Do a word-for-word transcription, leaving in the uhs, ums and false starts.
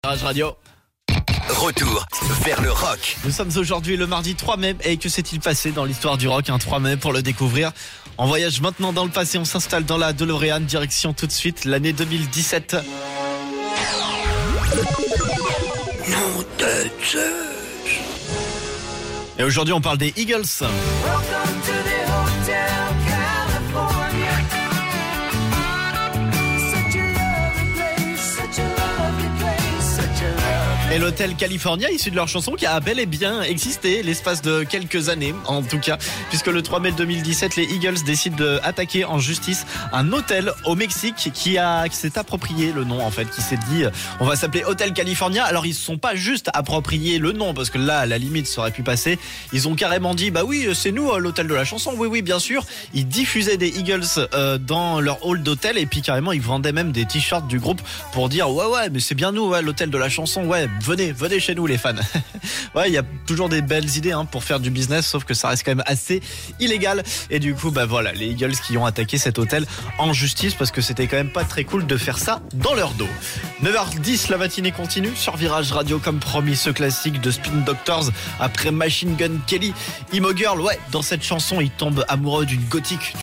Virage Radio. Retour vers le rock. Nous sommes aujourd'hui le mardi trois mai et que s'est-il passé dans l'histoire du rock un trois mai pour le découvrir? On voyage maintenant dans le passé, on s'installe dans la DeLorean, direction tout de suite l'année deux mille dix-sept. Nom de Zeus. Et aujourd'hui on parle des Eagles. Et l'hôtel California, issu de leur chanson, qui a bel et bien existé l'espace de quelques années, en tout cas, puisque le trois mai deux mille dix-sept, les Eagles décident d'attaquer en justice un hôtel au Mexique qui a, qui s'est approprié le nom, en fait, qui s'est dit, on va s'appeler Hôtel California. Alors, ils se sont pas juste approprié le nom, parce que là, à la limite, ça aurait pu passer. Ils ont carrément dit, bah oui, c'est nous, l'hôtel de la chanson. Oui, oui, bien sûr. Ils diffusaient des Eagles euh, dans leur hall d'hôtel, et puis carrément, ils vendaient même des t-shirts du groupe pour dire, ouais, ouais, mais c'est bien nous, ouais, l'hôtel de la chanson, ouais. Venez, venez chez nous les fans. Ouais, il y a toujours des belles idées hein, pour faire du business, sauf que ça reste quand même assez illégal. Et du coup, bah voilà, les Eagles qui ont attaqué cet hôtel en justice parce que c'était quand même pas très cool de faire ça dans leur dos. neuf heures dix, la matinée continue sur Virage Radio comme promis, ce classique de Spin Doctors après Machine Gun Kelly. Emo Girl, ouais, dans cette chanson, il tombe amoureux d'une gothique.